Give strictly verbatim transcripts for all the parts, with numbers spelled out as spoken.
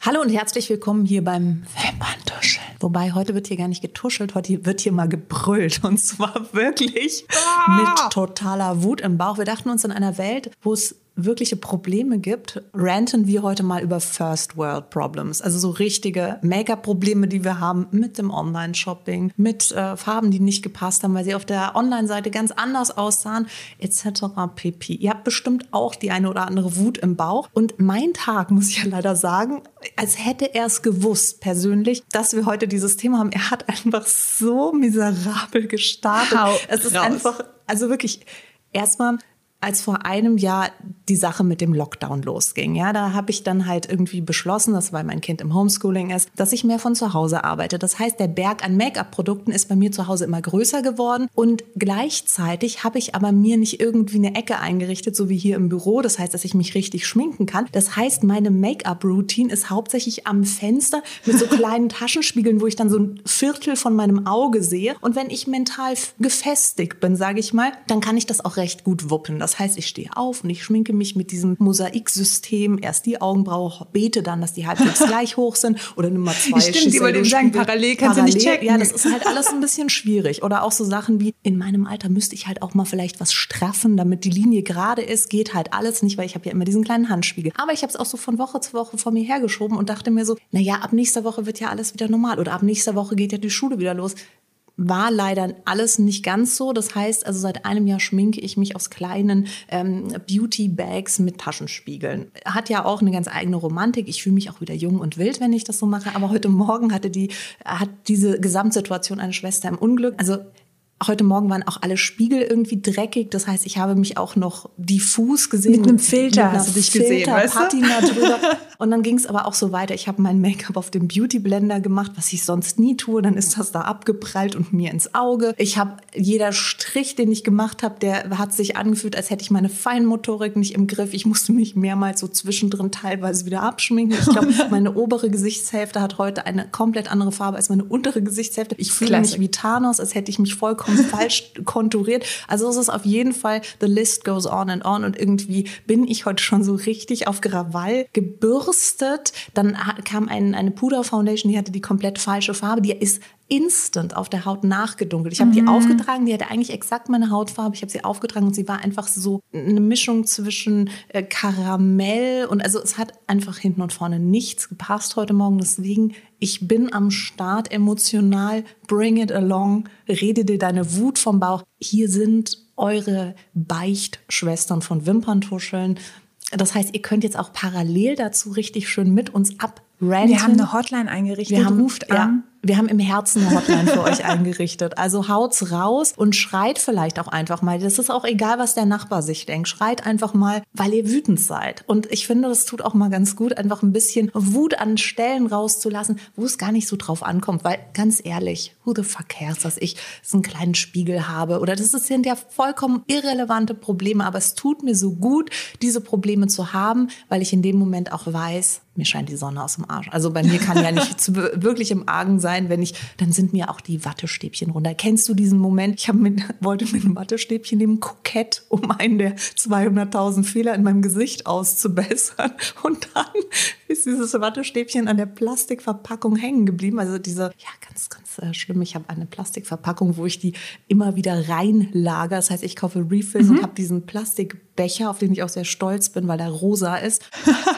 Hallo und herzlich willkommen hier beim Wimperntuscheln. Wobei, heute wird hier gar nicht getuschelt, heute wird hier mal gebrüllt. Und zwar wirklich ah! mit totaler Wut im Bauch. Wir dachten uns, in einer Welt, wo es wirkliche Probleme gibt, ranten wir heute mal über First World Problems. Also so richtige Make-up-Probleme, die wir haben mit dem Online-Shopping, mit äh, Farben, die nicht gepasst haben, weil sie auf der Online-Seite ganz anders aussahen, et cetera pp. Ihr habt bestimmt auch die eine oder andere Wut im Bauch. Und mein Tag, muss ich ja leider sagen, als hätte er es gewusst, persönlich, dass wir heute dieses Thema haben. Er hat einfach so miserabel gestartet. Hau es ist raus. einfach, also wirklich, erstmal, als vor einem Jahr die Sache mit dem Lockdown losging, ja, da habe ich dann halt irgendwie beschlossen, dass weil mein Kind im Homeschooling ist, dass ich mehr von zu Hause arbeite. Das heißt, der Berg an Make-up-Produkten ist bei mir zu Hause immer größer geworden und gleichzeitig habe ich aber mir nicht irgendwie eine Ecke eingerichtet, so wie hier im Büro. Das heißt, dass ich mich richtig schminken kann. Das heißt, meine Make-up-Routine ist hauptsächlich am Fenster mit so kleinen Taschenspiegeln, wo ich dann so ein Viertel von meinem Auge sehe. Und wenn ich mental gefestigt bin, sage ich mal, dann kann ich das auch recht gut wuppen. Das heißt, ich stehe auf und ich schminke mich mit diesem Mosaiksystem. Erst die Augenbraue, bete dann, dass die halbwegs gleich hoch sind. Oder Nummer zwei. Stimmt, die wollte eben sagen, parallel kannst parallel, du nicht checken. Ja, das ist halt alles ein bisschen schwierig. Oder auch so Sachen wie, in meinem Alter müsste ich halt auch mal vielleicht was straffen, damit die Linie gerade ist. Geht halt alles nicht, weil ich habe ja immer diesen kleinen Handspiegel. Aber ich habe es auch so von Woche zu Woche vor mir hergeschoben und dachte mir so, naja, ab nächster Woche wird ja alles wieder normal. Oder ab nächster Woche geht ja die Schule wieder los. War leider alles nicht ganz so. Das heißt, also seit einem Jahr schminke ich mich aus kleinen ähm, Beauty-Bags mit Taschenspiegeln. Hat ja auch eine ganz eigene Romantik. Ich fühle mich auch wieder jung und wild, wenn ich das so mache. Aber heute Morgen hatte die, hat diese Gesamtsituation eine Schwester im Unglück. Also heute Morgen waren auch alle Spiegel irgendwie dreckig. Das heißt, ich habe mich auch noch diffus gesehen. Mit einem Filter mit hast du dich Filter, gesehen, weißt du? Patina drüber. Und dann ging es aber auch so weiter. Ich habe mein Make-up auf dem Beauty-Blender gemacht, was ich sonst nie tue. Dann ist das da abgeprallt und mir ins Auge. Ich habe, jeder Strich, den ich gemacht habe, der hat sich angefühlt, als hätte ich meine Feinmotorik nicht im Griff. Ich musste mich mehrmals so zwischendrin teilweise wieder abschminken. Ich glaube, meine obere Gesichtshälfte hat heute eine komplett andere Farbe als meine untere Gesichtshälfte. Ich fühle mich wie Thanos, als hätte ich mich vollkommen falsch konturiert. Also es ist auf jeden Fall, the list goes on and on. Und irgendwie bin ich heute schon so richtig auf Krawall gebürstet. Dann kam ein, eine Puder-Foundation, die hatte die komplett falsche Farbe. Die ist instant auf der Haut nachgedunkelt. Ich habe die aufgetragen, die hatte eigentlich exakt meine Hautfarbe. Ich habe sie aufgetragen und sie war einfach so eine Mischung zwischen äh, Karamell und also es hat einfach hinten und vorne nichts gepasst heute Morgen. Deswegen, ich bin am Start emotional. Bring it along. Rede dir deine Wut vom Bauch. Hier sind eure Beichtschwestern von Wimperntuscheln. Das heißt, ihr könnt jetzt auch parallel dazu richtig schön mit uns abranten. Wir haben eine Hotline eingerichtet, wir haben, ruft an. Ja, wir haben im Herzen eine Hotline für euch eingerichtet. Also haut's raus und schreit vielleicht auch einfach mal. Das ist auch egal, was der Nachbar sich denkt. Schreit einfach mal, weil ihr wütend seid. Und ich finde, das tut auch mal ganz gut, einfach ein bisschen Wut an Stellen rauszulassen, wo es gar nicht so drauf ankommt. Weil ganz ehrlich, who the fuck cares, dass ich so einen kleinen Spiegel habe? Oder das sind ja vollkommen irrelevante Probleme. Aber es tut mir so gut, diese Probleme zu haben, weil ich in dem Moment auch weiß, mir scheint die Sonne aus dem Arsch. Also bei mir kann ja nicht wirklich im Argen sein, wenn ich, dann sind mir auch die Wattestäbchen runter. Kennst du diesen Moment? Ich habe mit, wollte mit einem Wattestäbchen nehmen, kokett, um einen der zweihunderttausend Fehler in meinem Gesicht auszubessern. Und dann ist dieses Wattestäbchen an der Plastikverpackung hängen geblieben. Also diese, ja, ganz, ganz äh, schlimm. Ich habe eine Plastikverpackung, wo ich die immer wieder reinlagere. Das heißt, ich kaufe Refills mhm. und habe diesen Plastikbecher, auf den ich auch sehr stolz bin, weil der rosa ist.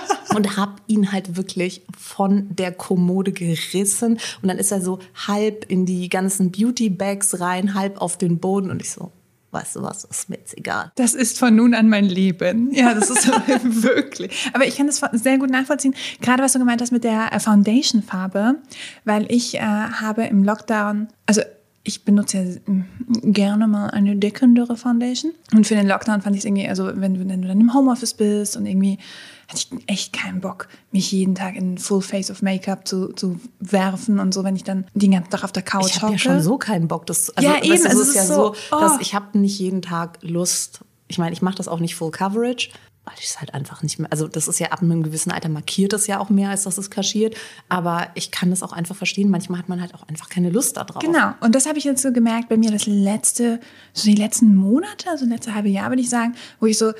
Und habe ihn halt wirklich von der Kommode gerissen. Und dann ist er so halb in die ganzen Beauty-Bags rein, halb auf den Boden. Und ich so, weißt du was, ist mir jetzt egal. Das ist von nun an mein Leben. Ja, das ist wirklich. Aber ich kann das sehr gut nachvollziehen. Gerade was du gemeint hast mit der Foundation-Farbe. Weil ich äh, habe im Lockdown, also ich benutze ja gerne mal eine deckendere Foundation. Und für den Lockdown fand ich es irgendwie, also wenn, wenn du dann im Homeoffice bist und irgendwie hatte ich echt keinen Bock, mich jeden Tag in Full Face of Make-up zu, zu werfen und so, wenn ich dann den ganzen Tag auf der Couch hocke. Ich habe ja schon so keinen Bock. Das, also, ja, eben. Weißt du, also es ist ja so, so oh. dass ich habe nicht jeden Tag Lust. Ich meine, ich mache das auch nicht Full Coverage, weil ich es halt einfach nicht mehr, also das ist ja ab einem gewissen Alter markiert es ja auch mehr, als dass es kaschiert. Aber ich kann das auch einfach verstehen. Manchmal hat man halt auch einfach keine Lust darauf. Genau. Und das habe ich jetzt so gemerkt bei mir das letzte, so die letzten Monate, also das letzte halbe Jahr, würde ich sagen, wo ich so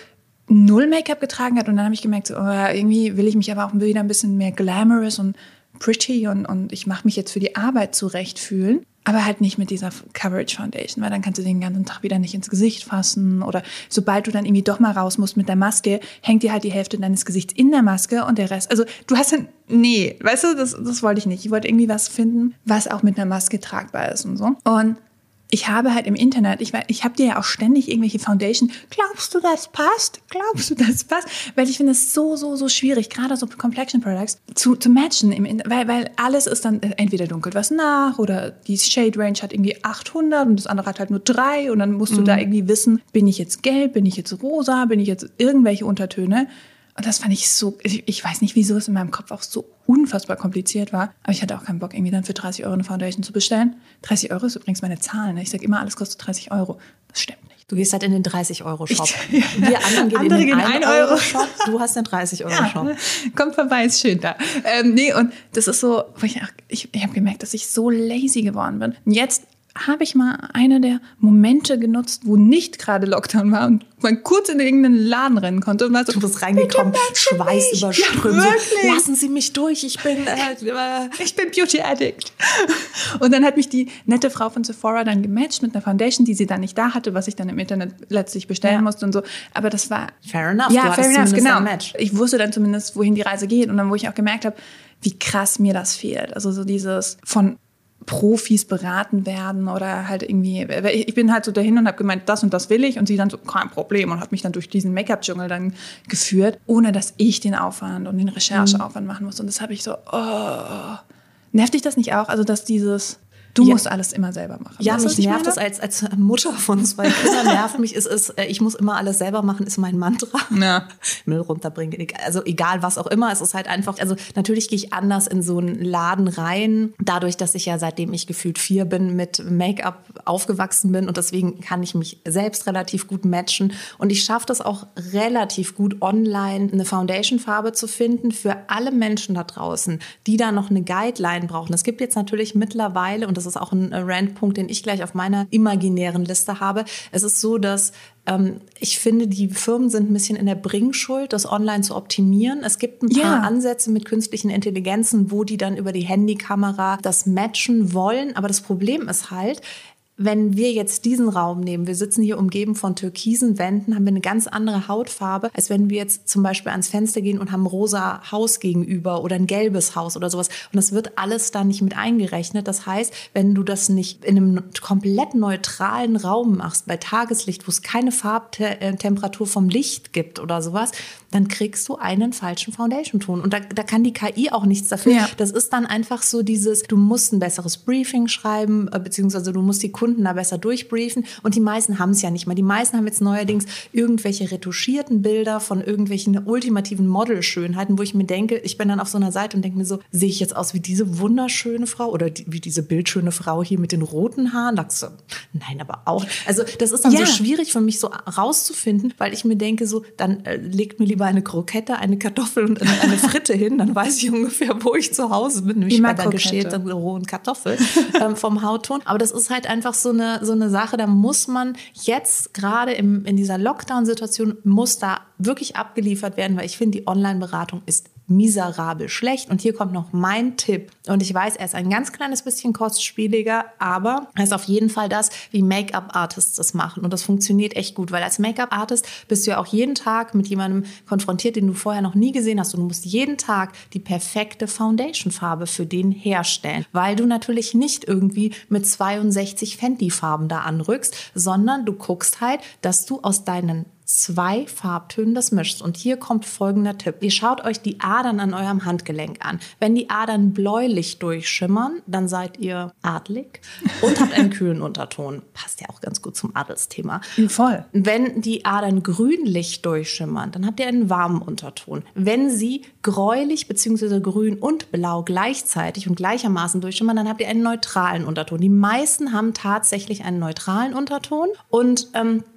null Make-up getragen hat und dann habe ich gemerkt, so, oh, irgendwie will ich mich aber auch wieder ein bisschen mehr glamorous und pretty und, und ich mache mich jetzt für die Arbeit zurecht fühlen. Aber halt nicht mit dieser Coverage Foundation, weil dann kannst du den ganzen Tag wieder nicht ins Gesicht fassen. Oder sobald du dann irgendwie doch mal raus musst mit der Maske, hängt dir halt die Hälfte deines Gesichts in der Maske und der Rest. Also du hast dann, nee, weißt du, das, das wollte ich nicht. Ich wollte irgendwie was finden, was auch mit einer Maske tragbar ist und so. Und ich habe halt im Internet, ich, ich habe dir ja auch ständig irgendwelche Foundation, glaubst du, das passt? Glaubst du, das passt? Weil ich finde es so, so, so schwierig, gerade so Complexion Products zu, zu matchen, im, weil, weil alles ist dann, entweder dunkelt was nach oder die Shade Range hat irgendwie achthundert und das andere hat halt nur drei und dann musst du mhm. da irgendwie wissen, bin ich jetzt gelb, bin ich jetzt rosa, bin ich jetzt irgendwelche Untertöne? Und das fand ich so, ich, ich weiß nicht, wieso es in meinem Kopf auch so unfassbar kompliziert war. Aber ich hatte auch keinen Bock, irgendwie dann für dreißig Euro eine Foundation zu bestellen. dreißig Euro ist übrigens meine Zahl. Ne? Ich sage immer, alles kostet dreißig Euro. Das stimmt nicht. Du gehst halt in den dreißig-Euro-Shop. Wir anderen gehen Andere in den gehen ein-Euro-Shop. Du hast den dreißig-Euro-Shop. Ja, kommt vorbei, ist schön da. Ähm, nee, und das ist so, wo ich, ich, ich habe gemerkt, dass ich so lazy geworden bin. Und jetzt habe ich mal eine der Momente genutzt, wo nicht gerade Lockdown war und man kurz in irgendeinen Laden rennen konnte. Und war so, du bist reingekommen, Schweiß überströmt. Ja, so, lassen Sie mich durch, ich bin äh, ich bin Beauty Addict. Und dann hat mich die nette Frau von Sephora dann gematcht mit einer Foundation, die sie dann nicht da hatte, was ich dann im Internet letztlich bestellen ja. musste und so. Aber das war fair enough. Ja, du fair enough, genau. Ein Match. Ich wusste dann zumindest, wohin die Reise geht. Und dann, wo ich auch gemerkt habe, wie krass mir das fehlt. Also so dieses von Profis beraten werden oder halt irgendwie, ich bin halt so dahin und habe gemeint, das und das will ich und sie dann so, kein Problem und hat mich dann durch diesen Make-up-Dschungel dann geführt, ohne dass ich den Aufwand und den Rechercheaufwand machen muss und das habe ich so, oh, nervt dich das nicht auch? Also dass dieses, du ja. musst alles immer selber machen. Ja, weißt, mich nervt das als, als Mutter von zwei Kindern, nervt mich, ist es, ich muss immer alles selber machen, ist mein Mantra. Ja. Müll runterbringen, also egal was auch immer, es ist halt einfach, also natürlich gehe ich anders in so einen Laden rein, dadurch, dass ich ja seitdem ich gefühlt vier bin, mit Make-up aufgewachsen bin und deswegen kann ich mich selbst relativ gut matchen und ich schaffe das auch relativ gut online, eine Foundation-Farbe zu finden für alle Menschen da draußen, die da noch eine Guideline brauchen. Es gibt jetzt natürlich mittlerweile, und das ist auch ein Randpunkt, den ich gleich auf meiner imaginären Liste habe. Es ist so, dass ähm, ich finde, die Firmen sind ein bisschen in der Bringschuld, das online zu optimieren. Es gibt ein paar ja. Ansätze mit künstlichen Intelligenzen, wo die dann über die Handykamera das matchen wollen. Aber das Problem ist halt, wenn wir jetzt diesen Raum nehmen, wir sitzen hier umgeben von türkisen Wänden, haben wir eine ganz andere Hautfarbe, als wenn wir jetzt zum Beispiel ans Fenster gehen und haben ein rosa Haus gegenüber oder ein gelbes Haus oder sowas. Und das wird alles da nicht mit eingerechnet. Das heißt, wenn du das nicht in einem komplett neutralen Raum machst, bei Tageslicht, wo es keine Farbtemperatur vom Licht gibt oder sowas, dann kriegst du einen falschen Foundation-Ton. Und da, da kann die K I auch nichts dafür. Ja. Das ist dann einfach so dieses, du musst ein besseres Briefing schreiben, beziehungsweise du musst die Kunden da besser durchbriefen. Und die meisten haben es ja nicht mehr. Die meisten haben jetzt neuerdings irgendwelche retuschierten Bilder von irgendwelchen ultimativen Modelschönheiten, wo ich mir denke, ich bin dann auf so einer Seite und denke mir so, sehe ich jetzt aus wie diese wunderschöne Frau oder die, wie diese bildschöne Frau hier mit den roten Haaren? Da so, nein, aber auch. Also das ist dann ja. so schwierig für mich so rauszufinden, weil ich mir denke so, dann äh, legt mir lieber eine Krokette, eine Kartoffel und eine, eine Fritte hin, dann weiß ich ungefähr, wo ich zu Hause bin, nämlich bei der geschälten rohen Kartoffel ähm, vom Hautton. Aber das ist halt einfach so eine, so eine Sache, da muss man jetzt gerade im, in dieser Lockdown-Situation, muss da wirklich abgeliefert werden, weil ich finde, die Online-Beratung ist miserabel schlecht. Und hier kommt noch mein Tipp. Und ich weiß, er ist ein ganz kleines bisschen kostspieliger, aber er ist auf jeden Fall das, wie Make-up-Artists das machen. Und das funktioniert echt gut, weil als Make-up-Artist bist du ja auch jeden Tag mit jemandem konfrontiert, den du vorher noch nie gesehen hast. Und du musst jeden Tag die perfekte Foundation-Farbe für den herstellen, weil du natürlich nicht irgendwie mit zweiundsechzig Fenty-Farben da anrückst, sondern du guckst halt, dass du aus deinen zwei Farbtönen das mischst. Und hier kommt folgender Tipp. Ihr schaut euch die Adern an eurem Handgelenk an. Wenn die Adern bläulich durchschimmern, dann seid ihr adlig und habt einen kühlen Unterton. Passt ja auch ganz gut zum Adelsthema. Voll. Wenn die Adern grünlich durchschimmern, dann habt ihr einen warmen Unterton. Wenn sie gräulich bzw. grün und blau gleichzeitig und gleichermaßen durchschimmern, dann habt ihr einen neutralen Unterton. Die meisten haben tatsächlich einen neutralen Unterton und ähm,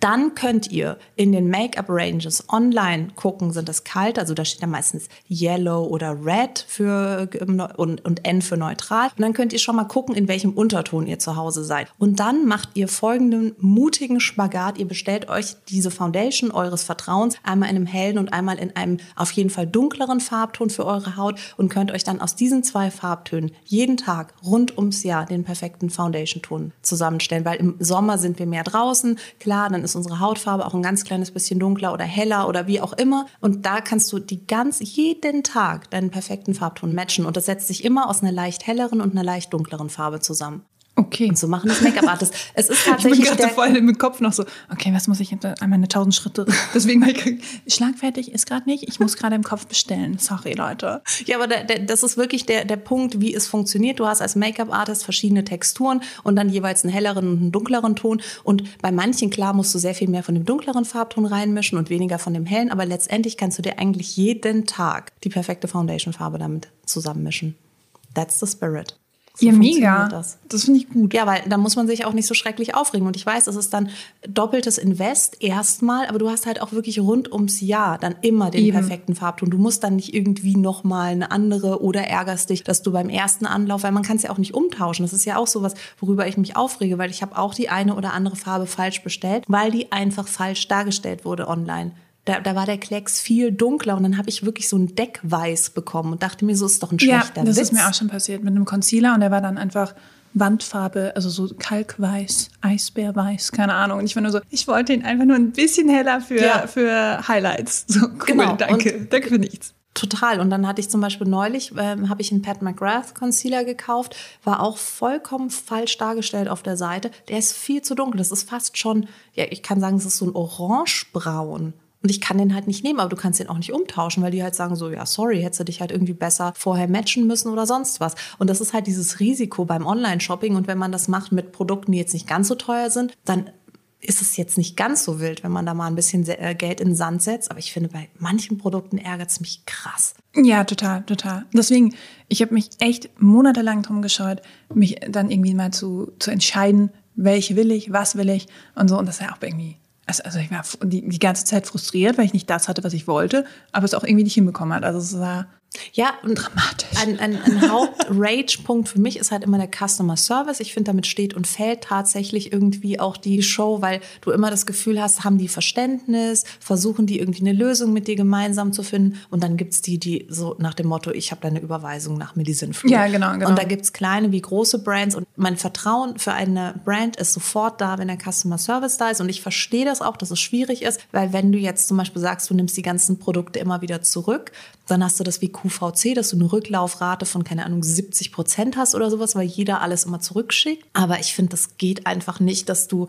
Dann könnt ihr in den Make-up-Ranges online gucken, sind das kalt, also da steht dann meistens Yellow oder Red für und, und N für neutral. Und dann könnt ihr schon mal gucken, in welchem Unterton ihr zu Hause seid. Und dann macht ihr folgenden mutigen Spagat. Ihr bestellt euch diese Foundation eures Vertrauens, einmal in einem hellen und einmal in einem auf jeden Fall dunkleren Farbton für eure Haut und könnt euch dann aus diesen zwei Farbtönen jeden Tag rund ums Jahr den perfekten Foundation-Ton zusammenstellen. Weil im Sommer sind wir mehr draußen. Klar, dann ist unsere Hautfarbe auch ein ganz kleines bisschen dunkler oder heller oder wie auch immer. Und da kannst du die ganz jeden Tag deinen perfekten Farbton matchen. Und das setzt sich immer aus einer leicht helleren und einer leicht dunkleren Farbe zusammen. Okay. Und so machen das Make-up-Artists. Es ist tatsächlich ich bin gerade voll im Kopf noch so, okay, was muss ich jetzt? Einmal eine tausend Schritte. Deswegen, schlagfertig ist gerade nicht. Ich muss gerade im Kopf bestellen. Sorry, Leute. Ja, aber der, der, das ist wirklich der, der Punkt, wie es funktioniert. Du hast als Make-up-Artist verschiedene Texturen und dann jeweils einen helleren und einen dunkleren Ton. Und bei manchen, klar, musst du sehr viel mehr von dem dunkleren Farbton reinmischen und weniger von dem hellen. Aber letztendlich kannst du dir eigentlich jeden Tag die perfekte Foundation-Farbe damit zusammenmischen. That's the spirit. So ja, mega. Das, das finde ich gut. Ja, weil da muss man sich auch nicht so schrecklich aufregen. Und ich weiß, es ist dann doppeltes Invest erstmal, aber du hast halt auch wirklich rund ums Jahr dann immer den Eben. perfekten Farbton. Du musst dann nicht irgendwie nochmal eine andere oder ärgerst dich, dass du beim ersten Anlauf, weil man kann es ja auch nicht umtauschen. Das ist ja auch sowas, worüber ich mich aufrege, weil ich habe auch die eine oder andere Farbe falsch bestellt, weil die einfach falsch dargestellt wurde online. Da, da war der Klecks viel dunkler und dann habe ich wirklich so ein Deckweiß bekommen und dachte mir, so ist doch ein schlechter Ja, das Witz. ist mir auch schon passiert mit einem Concealer und der war dann einfach Wandfarbe, also so Kalkweiß, Eisbärweiß, keine Ahnung. Und ich war nur so, ich wollte ihn einfach nur ein bisschen heller für, ja. für Highlights. So, cool, genau. danke, Und danke für nichts. Total. Und dann hatte ich zum Beispiel neulich, ähm, habe ich einen Pat McGrath Concealer gekauft, war auch vollkommen falsch dargestellt auf der Seite. Der ist viel zu dunkel. Das ist fast schon, ja, ich kann sagen, es ist so ein orangebraun. Und ich kann den halt nicht nehmen, aber du kannst den auch nicht umtauschen, weil die halt sagen so, ja, sorry, hättest du dich halt irgendwie besser vorher matchen müssen oder sonst was. Und das ist halt dieses Risiko beim Online-Shopping. Und wenn man das macht mit Produkten, die jetzt nicht ganz so teuer sind, dann ist es jetzt nicht ganz so wild, wenn man da mal ein bisschen Geld in den Sand setzt. Aber ich finde, bei manchen Produkten ärgert es mich krass. Ja, total, total. Deswegen, ich habe mich echt monatelang drum gescheut, mich dann irgendwie mal zu, zu entscheiden, welche will ich, was will ich und so. Und das ist ja auch irgendwie... Also ich war die, die ganze Zeit frustriert, weil ich nicht das hatte, was ich wollte, aber es auch irgendwie nicht hinbekommen hat. Also es war ja, und dramatisch. Ein, ein, ein Haupt-Rage-Punkt für mich ist halt immer der Customer Service. Ich finde, damit steht und fällt tatsächlich irgendwie auch die Show, weil du immer das Gefühl hast, haben die Verständnis, versuchen die irgendwie eine Lösung mit dir gemeinsam zu finden. Und dann gibt's die, die so nach dem Motto, ich habe da eine Überweisung nach Medicine-Flow. Ja, genau, genau. Und da gibt's kleine wie große Brands. Und mein Vertrauen für eine Brand ist sofort da, wenn der Customer Service da ist. Und ich verstehe das auch, dass es schwierig ist, weil wenn du jetzt zum Beispiel sagst, du nimmst die ganzen Produkte immer wieder zurück, dann hast du das wie Q V C, dass du eine Rücklaufrate von, keine Ahnung, siebzig Prozent hast oder sowas, weil jeder alles immer zurückschickt. Aber ich finde, das geht einfach nicht, dass du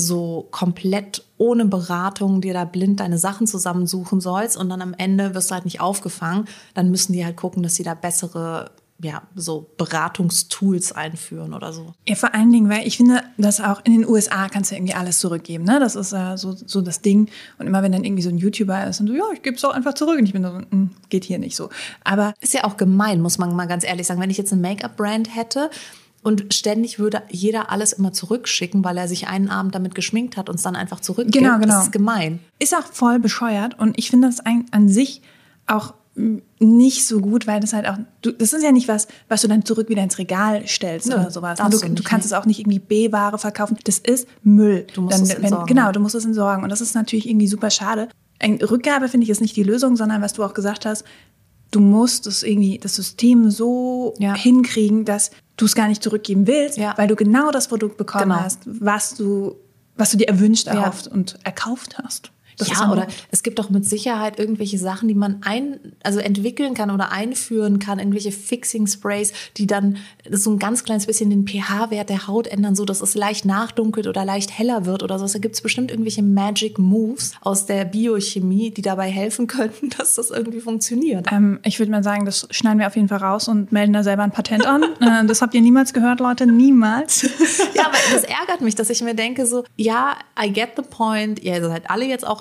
so komplett ohne Beratung dir da blind deine Sachen zusammensuchen sollst und dann am Ende wirst du halt nicht aufgefangen. Dann müssen die halt gucken, dass sie da bessere, ja, so Beratungstools einführen oder so. Ja, vor allen Dingen, weil ich finde, dass auch in den U S A kannst du irgendwie alles zurückgeben, ne? Das ist ja äh, so, so das Ding. Und immer wenn dann irgendwie so ein YouTuber ist und so, ja, ich gebe es auch einfach zurück. Und ich bin so, mh, geht hier nicht so. Aber ist ja auch gemein, muss man mal ganz ehrlich sagen. Wenn ich jetzt eine Make-up-Brand hätte und ständig würde jeder alles immer zurückschicken, weil er sich einen Abend damit geschminkt hat und es dann einfach zurückgibt, genau, genau. Das ist gemein. Ist auch voll bescheuert. Und ich finde das an, an sich auch nicht so gut, weil das halt auch, du, das ist ja nicht was, was du dann zurück wieder ins Regal stellst Nö, oder sowas. Du, du, du kannst es auch nicht irgendwie B-Ware verkaufen. Das ist Müll. Du musst dann, es entsorgen. Wenn, genau, du musst es entsorgen. Und das ist natürlich irgendwie super schade. Eine Rückgabe, finde ich, ist nicht die Lösung, sondern was du auch gesagt hast, du musst es irgendwie, das System so ja. hinkriegen, dass du es gar nicht zurückgeben willst, ja. weil du genau das Produkt bekommen genau. hast, was du, was du dir erwünscht, erhofft ja. und erkauft hast. Das ja, oder es gibt doch mit Sicherheit irgendwelche Sachen, die man ein, also entwickeln kann oder einführen kann, irgendwelche Fixing-Sprays, die dann so ein ganz kleines bisschen den pH-Wert der Haut ändern, so dass es leicht nachdunkelt oder leicht heller wird oder so. Da gibt es bestimmt irgendwelche Magic Moves aus der Biochemie, die dabei helfen könnten, dass das irgendwie funktioniert. Ähm, ich würde mal sagen, das schneiden wir auf jeden Fall raus und melden da selber ein Patent an. äh, das habt ihr niemals gehört, Leute, niemals. Ja, aber das ärgert mich, dass ich mir denke so, ja, I get the point, ihr seid alle jetzt auch im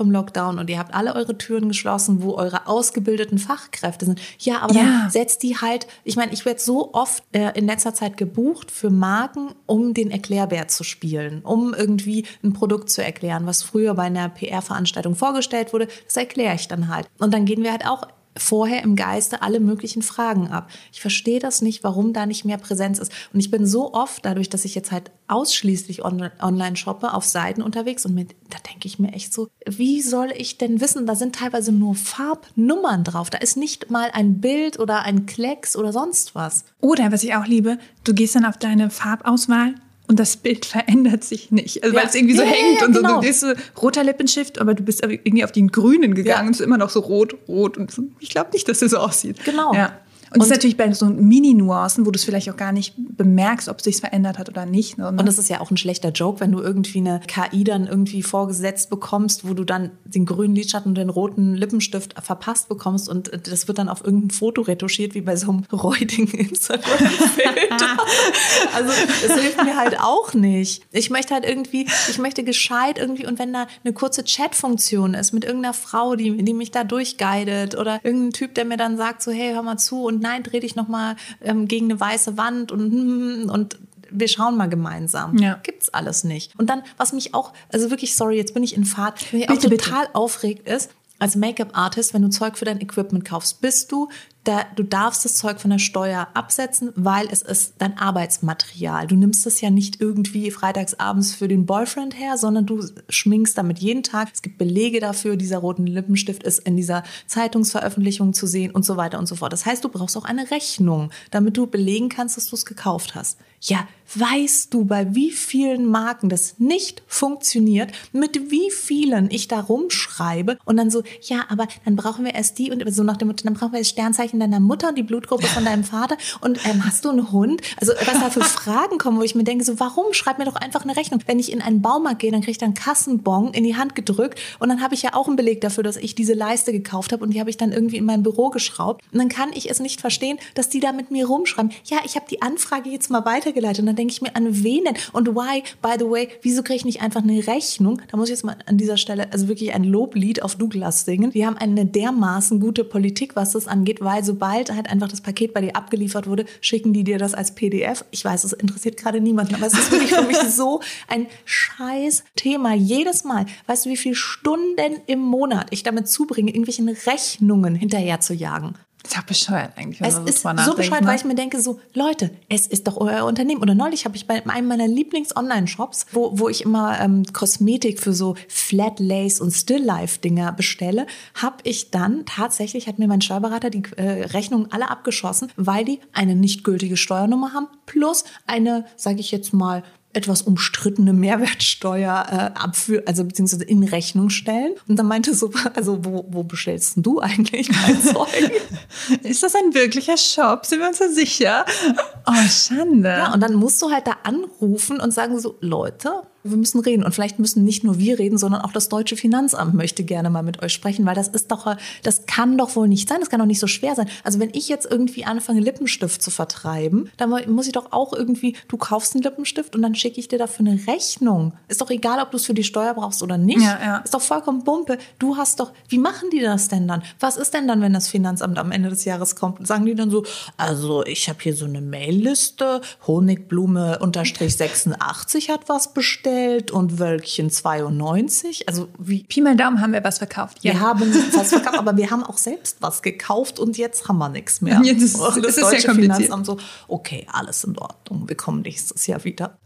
im Lockdown und ihr habt alle eure Türen geschlossen, wo eure ausgebildeten Fachkräfte sind. Ja, aber Ja. dann setzt die halt, ich meine, ich werde so oft äh, in letzter Zeit gebucht für Marken, um den Erklärbär zu spielen, um irgendwie ein Produkt zu erklären, was früher bei einer P R-Veranstaltung vorgestellt wurde. Das erkläre ich dann halt. Und dann gehen wir halt auch vorher im Geiste alle möglichen Fragen ab. Ich verstehe das nicht, warum da nicht mehr Präsenz ist. Und ich bin so oft, dadurch, dass ich jetzt halt ausschließlich on- online shoppe, auf Seiten unterwegs und mit, da denke ich mir echt so, wie soll ich denn wissen, da sind teilweise nur Farbnummern drauf. Da ist nicht mal ein Bild oder ein Klecks oder sonst was. Oder, was ich auch liebe, du gehst dann auf deine Farbauswahl und das Bild verändert sich nicht. Also, Ja. weil es irgendwie so Ja, ja, hängt ja, und so, genau. du gehst so roter Lippenstift, aber du bist aber irgendwie auf den grünen gegangen Ja. und es ist immer noch so rot, rot und so. Ich glaube nicht, dass das so aussieht. Genau. Ja. Und, das Und- ist natürlich bei so Mini-Nuancen, wo du es vielleicht auch gar nicht bemerkst, ob es sich verändert hat oder nicht. Ne? Und das ist ja auch ein schlechter Joke, wenn du irgendwie eine K I dann irgendwie vorgesetzt bekommst, wo du dann den grünen Lidschatten und den roten Lippenstift verpasst bekommst und das wird dann auf irgendein Foto retuschiert, wie bei so einem räudigen Instagram-Filter. Also das hilft mir halt auch nicht. Ich möchte halt irgendwie, ich möchte gescheit irgendwie und wenn da eine kurze Chat-Funktion ist mit irgendeiner Frau, die, die mich da durchguidet oder irgendein Typ, der mir dann sagt so, hey, hör mal zu und nein, dreh dich noch mal ähm, gegen eine weiße Wand und und wir schauen mal gemeinsam. Ja. Gibt's alles nicht. Und dann, was mich auch, also wirklich, sorry, jetzt bin ich in Fahrt, was mich auch Bitte, bitte. total aufregt ist, als Make-up-Artist, wenn du Zeug für dein Equipment kaufst, bist du, da, du darfst das Zeug von der Steuer absetzen, weil es ist dein Arbeitsmaterial. Du nimmst es ja nicht irgendwie freitagsabends für den Boyfriend her, sondern du schminkst damit jeden Tag. Es gibt Belege dafür, dieser roten Lippenstift ist in dieser Zeitungsveröffentlichung zu sehen und so weiter und so fort. Das heißt, du brauchst auch eine Rechnung, damit du belegen kannst, dass du es gekauft hast. Ja, weißt du, bei wie vielen Marken das nicht funktioniert, mit wie vielen ich da rumschreibe und dann so, ja, aber dann brauchen wir erst die und so nach dem Motto, dann brauchen wir das Sternzeichen deiner Mutter und die Blutgruppe von deinem Vater und ähm, hast du einen Hund? Also was da für Fragen kommen, wo ich mir denke, so warum? Schreib mir doch einfach eine Rechnung. Wenn ich in einen Baumarkt gehe, dann kriege ich dann Kassenbon in die Hand gedrückt und dann habe ich ja auch einen Beleg dafür, dass ich diese Leiste gekauft habe und die habe ich dann irgendwie in mein Büro geschraubt und dann kann ich es nicht verstehen, dass die da mit mir rumschreiben. Ja, ich habe die Anfrage jetzt mal weitergeleitet und dann denke ich mir, an wen denn? Und why, by the way, wieso kriege ich nicht einfach eine Rechnung? Da muss ich jetzt mal an dieser Stelle also wirklich ein Loblied auf Douglas singen. Die haben eine dermaßen gute Politik, was das angeht, weil sobald halt einfach das Paket bei dir abgeliefert wurde, schicken die dir das als P D F. Ich weiß, es interessiert gerade niemanden, aber es ist wirklich für mich so ein scheiß Thema. Jedes Mal, weißt du, wie viele Stunden im Monat ich damit zubringe, irgendwelchen Rechnungen hinterher zu jagen? Das ist ja bescheuert eigentlich, wenn Es man so ist drüber so nachdenkt, bescheuert, ne? weil ich mir denke, so, Leute, es ist doch euer Unternehmen. Oder neulich habe ich bei einem meiner Lieblings-Online-Shops, wo, wo ich immer ähm, Kosmetik für so Flat Lace und Still-Life-Dinger bestelle, habe ich dann tatsächlich, hat mir mein Steuerberater die äh, Rechnungen alle abgeschossen, weil die eine nicht gültige Steuernummer haben, plus eine, sage ich jetzt mal, etwas umstrittene Mehrwertsteuer äh, abführen, also beziehungsweise in Rechnung stellen. Und dann meinte so, also wo, wo bestellst denn du eigentlich mein Zeug? Ist das ein wirklicher Shop? Sind wir uns da sicher? Oh, Schande. Ja, und dann musst du halt da anrufen und sagen so, Leute, wir müssen reden. Und vielleicht müssen nicht nur wir reden, sondern auch das deutsche Finanzamt möchte gerne mal mit euch sprechen, weil das ist doch, das kann doch wohl nicht sein, das kann doch nicht so schwer sein. Also wenn ich jetzt irgendwie anfange, Lippenstift zu vertreiben, dann muss ich doch auch irgendwie, du kaufst einen Lippenstift und dann schicke ich dir dafür eine Rechnung. Ist doch egal, ob du es für die Steuer brauchst oder nicht. Ja, ja. Ist doch vollkommen Bumpe. Du hast doch, wie machen die das denn dann? Was ist denn dann, wenn das Finanzamt am Ende des Jahres kommt? Sagen die dann so, also ich habe hier so eine Mailliste, Honigblume unterstrich sechsundachtzig hat was bestellt und Wölkchen zweiundneunzig. Also wie, Pi mal Daumen haben wir was verkauft. wir haben was verkauft, aber wir haben auch selbst was gekauft und jetzt haben wir nichts mehr. Ja, das ist- und das das ist ja deutsche kompliziert. Finanzamt so, okay, alles in Ordnung, wir kommen nächstes Jahr wieder.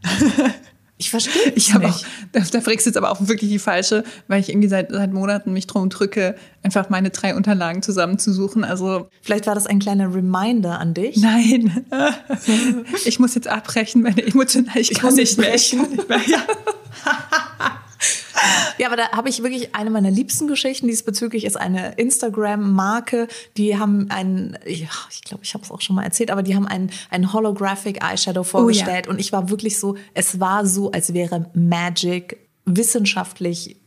Ich verstehe Ich es habe auch, nicht. da, da fragst du jetzt aber auch wirklich die falsche, weil ich irgendwie seit, seit Monaten mich drum drücke, einfach meine drei Unterlagen zusammenzusuchen. Also Vielleicht war das ein kleiner Reminder an dich. nein, ich muss jetzt abbrechen, meine emotional, ich, kann muss nicht mehr. brechen. Ich kann nicht mehr. Ja. Ja, aber da habe ich wirklich eine meiner liebsten Geschichten diesbezüglich, ist eine Instagram-Marke, die haben einen, ja, ich glaube, ich habe es auch schon mal erzählt, aber die haben einen, einen Holographic Eyeshadow vorgestellt und ich war wirklich so, es war so, als wäre Magic wissenschaftlich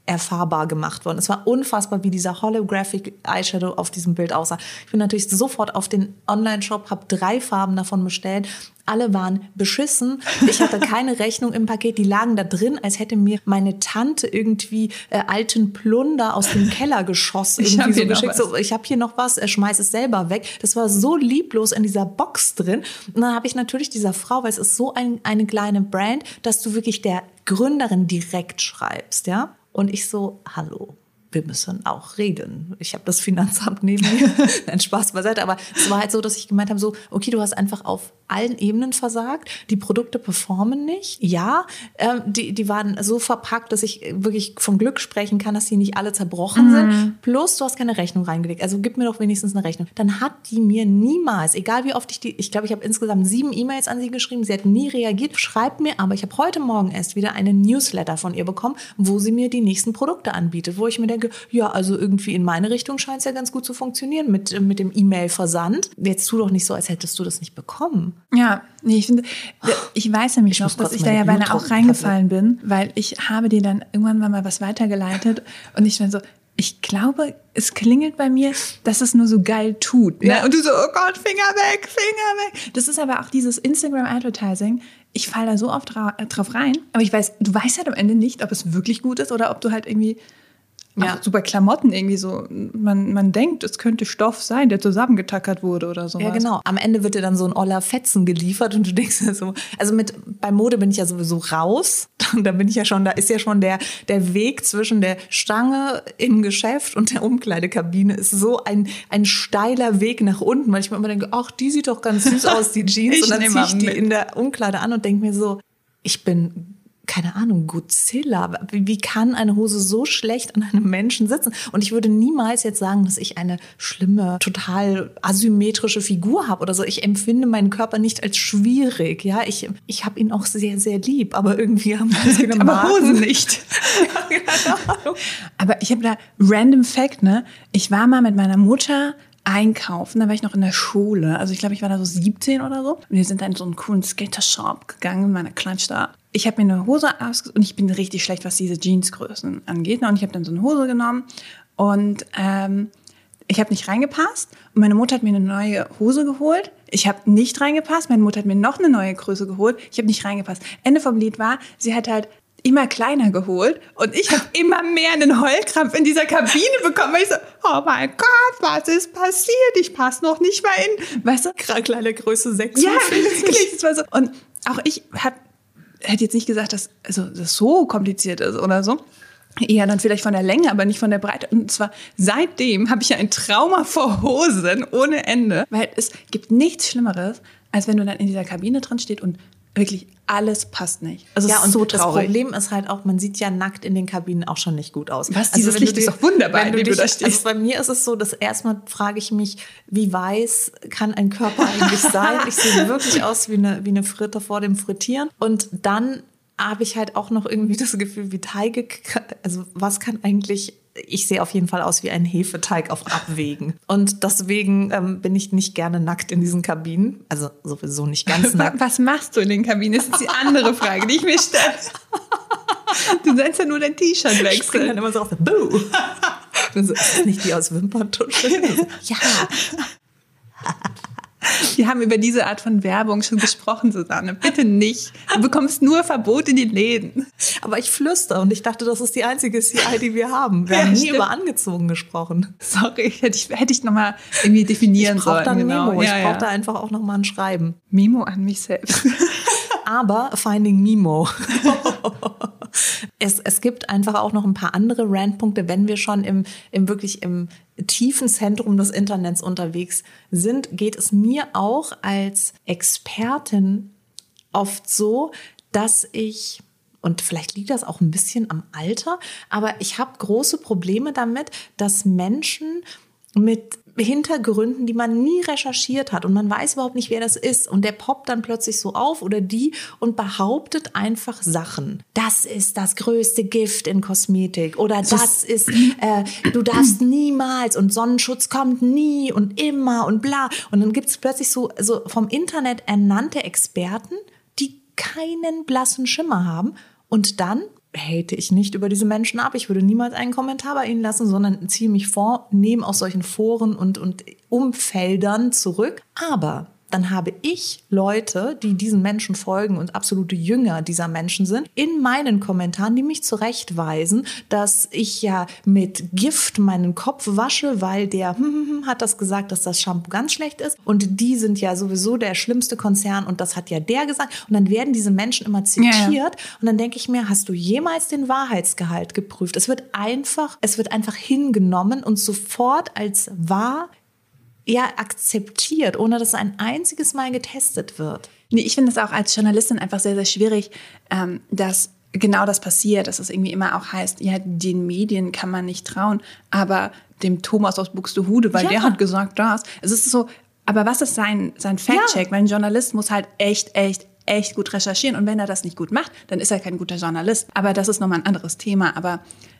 erfahrbar gemacht worden. Es war unfassbar, wie dieser Holographic Eyeshadow auf diesem Bild aussah. Ich bin natürlich sofort auf den Online-Shop, habe drei Farben davon bestellt. Alle waren beschissen. Ich hatte keine Rechnung im Paket. Die lagen da drin, als hätte mir meine Tante irgendwie äh, alten Plunder aus dem Keller geschossen. Ich irgendwie habe so geschickt. So, ich habe hier noch was, äh, schmeiß es selber weg. Das war so lieblos in dieser Box drin. Und dann habe ich natürlich dieser Frau, weil es ist so ein, eine kleine Brand, dass du wirklich der Gründerin direkt schreibst, ja? Und ich so, hallo, wir müssen auch reden. Ich habe das Finanzamt neben mir. Nein, Spaß beiseite. Aber es war halt so, dass ich gemeint habe, so, okay, du hast einfach auf allen Ebenen versagt. Die Produkte performen nicht. Ja, äh, die, die waren so verpackt, dass ich wirklich vom Glück sprechen kann, dass die nicht alle zerbrochen mhm. sind. Plus, du hast keine Rechnung reingelegt. Also gib mir doch wenigstens eine Rechnung. Dann hat die mir niemals, egal wie oft ich die, ich glaube, ich habe insgesamt sieben E-Mails an sie geschrieben. Sie hat nie reagiert. Schreibt mir, aber ich habe heute Morgen erst wieder einen Newsletter von ihr bekommen, wo sie mir die nächsten Produkte anbietet, wo ich mir denke, ja, also irgendwie in meine Richtung scheint es ja ganz gut zu funktionieren mit, mit dem E-Mail-Versand. Jetzt tu doch nicht so, als hättest du das nicht bekommen. Ja, nee, ich finde, ich weiß nämlich ich noch, dass ich da ja beinahe auch reingefallen bin, weil ich habe dir dann irgendwann mal was weitergeleitet und ich war so, ich glaube, es klingelt bei mir, dass es nur so geil tut. Ne? Ja. Und du so, oh Gott, Finger weg, Finger weg. Das ist aber auch dieses Instagram-Advertising. Ich falle da so oft dra- drauf rein, aber ich weiß, du weißt halt am Ende nicht, ob es wirklich gut ist oder ob du halt irgendwie ja. super Klamotten irgendwie so, man, man denkt, es könnte Stoff sein, der zusammengetackert wurde oder so. Ja, genau. Am Ende wird dir dann so ein oller Fetzen geliefert und du denkst ja so, also mit, bei Mode bin ich ja sowieso raus. Da bin ich ja schon, da ist ja schon der, der Weg zwischen der Stange im Geschäft und der Umkleidekabine ist so ein, ein steiler Weg nach unten, weil ich mir immer denke, ach, die sieht doch ganz süß aus, die Jeans. Und dann ziehe ich die in der Umkleide an und denke mir so, ich bin keine Ahnung, Godzilla. Wie, wie kann eine Hose so schlecht an einem Menschen sitzen? Und ich würde niemals jetzt sagen, dass ich eine schlimme, total asymmetrische Figur habe oder so. Ich empfinde meinen Körper nicht als schwierig. Ja, ich, ich habe ihn auch sehr, sehr lieb. Aber irgendwie haben wir es aber Hosen nicht. Ja, keine Ahnung. Aber ich habe da random Fact, ne? Ich war mal mit meiner Mutter einkaufen, da war ich noch in der Schule. Also ich glaube, ich war da so siebzehn oder so. Und wir sind dann in so einen coolen Skater-Shop gegangen in meiner Kleinstadt. Ich habe mir eine Hose ausgesucht und ich bin richtig schlecht, was diese Jeansgrößen angeht. Und ich habe dann so eine Hose genommen und ähm, ich habe nicht reingepasst. Und meine Mutter hat mir eine neue Hose geholt. Ich habe nicht reingepasst. Meine Mutter hat mir noch eine neue Größe geholt. Ich habe nicht reingepasst. Ende vom Lied war, sie hat halt immer kleiner geholt und ich habe immer mehr einen Heulkrampf in dieser Kabine bekommen, weil ich so, oh mein Gott, was ist passiert? Ich passe noch nicht mal in, weißt du? Kleine Größe sechs. Ja, wirklich, das war so. Und auch ich hab, hätte jetzt nicht gesagt, dass also, das so kompliziert ist oder so. Eher dann vielleicht von der Länge, aber nicht von der Breite. Und zwar seitdem habe ich ja ein Trauma vor Hosen ohne Ende, weil es gibt nichts Schlimmeres, als wenn du dann in dieser Kabine drin stehst und wirklich alles passt nicht. Also ja, es ist und so das traurig. Problem ist halt auch, man sieht ja nackt in den Kabinen auch schon nicht gut aus. Was? Also Dieses Licht ist doch wunderbar, wenn du in dem dich, du da stehst. Also bei mir ist es so, dass erstmal frage ich mich, wie weiß kann ein Körper eigentlich sein? Ich sehe wirklich aus wie eine, wie eine Fritte vor dem Frittieren. Und dann habe ich halt auch noch irgendwie das Gefühl, wie Teige, also was kann eigentlich, ich sehe auf jeden Fall aus wie ein Hefeteig auf Abwägen. Und deswegen ähm, bin ich nicht gerne nackt in diesen Kabinen. Also sowieso nicht ganz nackt. Was machst du in den Kabinen? Das ist die andere Frage, die ich mir stelle. Du sollst ja nur dein T-Shirt Ich wechseln. springe dann immer so auf, buh. Und so, ist das nicht die aus Wimperntusche? Ja. Wir haben über diese Art von Werbung schon gesprochen, Susanne. Bitte nicht. Du bekommst nur Verbot in die Läden. Aber ich flüster und ich dachte, das ist die einzige C I, die wir haben. Wir Ja, haben nie stimmt. über angezogen gesprochen. Sorry, hätte ich, hätte ich nochmal irgendwie definieren Ich brauche sollen. da ein genau. Memo. Ich Ja, brauche ja. da einfach auch nochmal ein Schreiben. Memo an mich selbst. Aber Finding Mimo. es, es gibt einfach auch noch ein paar andere Randpunkte, wenn wir schon im, im wirklich im tiefen Zentrum des Internets unterwegs sind, geht es mir auch als Expertin oft so, dass ich, und vielleicht liegt das auch ein bisschen am Alter, aber ich habe große Probleme damit, dass Menschen mit Hintergründen, die man nie recherchiert hat und man weiß überhaupt nicht, wer das ist und der poppt dann plötzlich so auf oder die und behauptet einfach Sachen. Das ist das größte Gift in Kosmetik oder das, das ist, äh, du darfst niemals und Sonnenschutz kommt nie und immer und bla. Und dann gibt es plötzlich so, so vom Internet ernannte Experten, die keinen blassen Schimmer haben und dann hate ich nicht über diese Menschen ab. Ich würde niemals einen Kommentar bei ihnen lassen, sondern ziehe mich vor, nehme aus solchen Foren und, und Umfeldern zurück. Aber dann habe ich Leute, die diesen Menschen folgen und absolute Jünger dieser Menschen sind, in meinen Kommentaren, die mich zurechtweisen, dass ich ja mit Gift meinen Kopf wasche, weil der hm, hm, hm, hat das gesagt, dass das Shampoo ganz schlecht ist und die sind ja sowieso der schlimmste Konzern und das hat ja der gesagt. Und dann werden diese Menschen immer zitiert ja, ja. und dann denke ich mir, hast du jemals den Wahrheitsgehalt geprüft? Es wird einfach, es wird einfach hingenommen und sofort als wahr ja, akzeptiert, ohne dass ein einziges Mal getestet wird. Nee, ich finde es auch als Journalistin einfach sehr, sehr schwierig, ähm, dass genau das passiert, dass es irgendwie immer auch heißt, ja, den Medien kann man nicht trauen, aber dem Thomas aus Buxtehude, weil ja. der hat gesagt das. Es ist so, aber was ist sein, sein Fact-Check? Ja. Weil ein Journalist muss halt echt, echt, echt gut recherchieren und wenn er das nicht gut macht, dann ist er kein guter Journalist. Aber das ist nochmal ein anderes Thema, aber